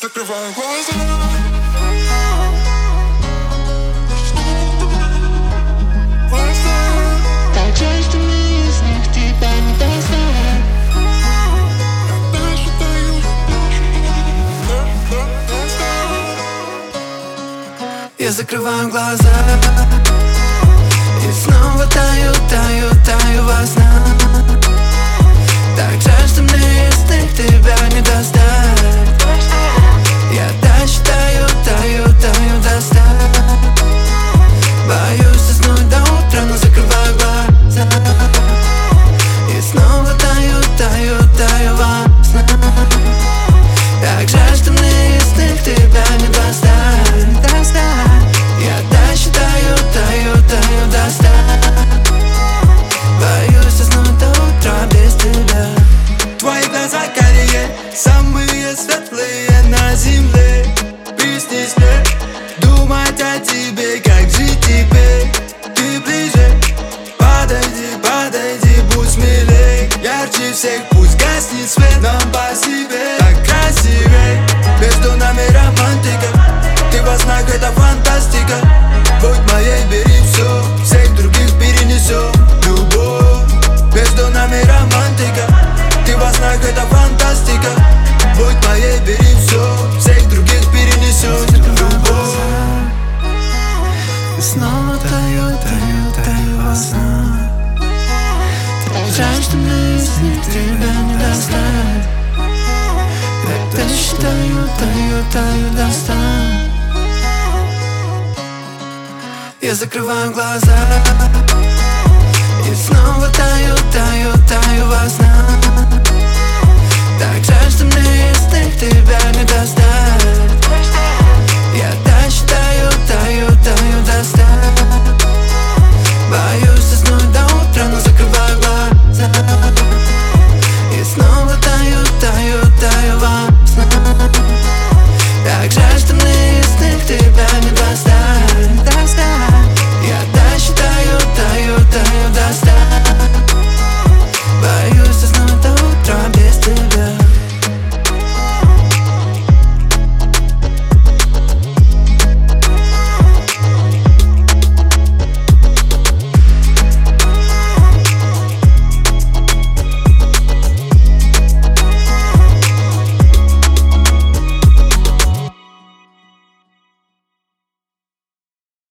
закрываю глаза. Так жаль, что мне из них тебя не достать. Я закрываю глаза и снова таю, таю, таю во снах. Так жаль, что мне из них тебя не достать. Я дальше таю, таю, таю достать. Боюсь уснуть до утра, но закрываю глаза и снова таю, таю, таю во снах. Так жаль, что мне из них тебя не достать. Я дальше таю, таю, таю достать. Боюсь уснуть до утра без тебя. Твои глаза карие, самые светлые на земле. Приснись мне, думать о тебе, как жить теперь. Ты ближе, подойди, подойди, будь смелей. Ярче всех пусть гаснет свет, нам по себе так красивей. Между нами романтика, ты во снах это фантастика. Будь моей, бери все, всех других перенесем. Любовь, между нами романтика, ты во снах это фантастика. Будь моей, бери все, всех других перенесем. Любовь. И снова таю, таю, таю во снах. Так жаль, что мне из них тебя не достать. Я дальше таю, таю, таю достать. Я закрываю глаза и снова таю, таю, таю во снах. Так жаль, что мне из них тебя не достать. Я дальше таю, таю, таю достать. Боюсь